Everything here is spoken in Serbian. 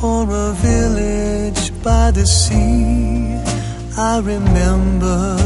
or a village by the sea. I remember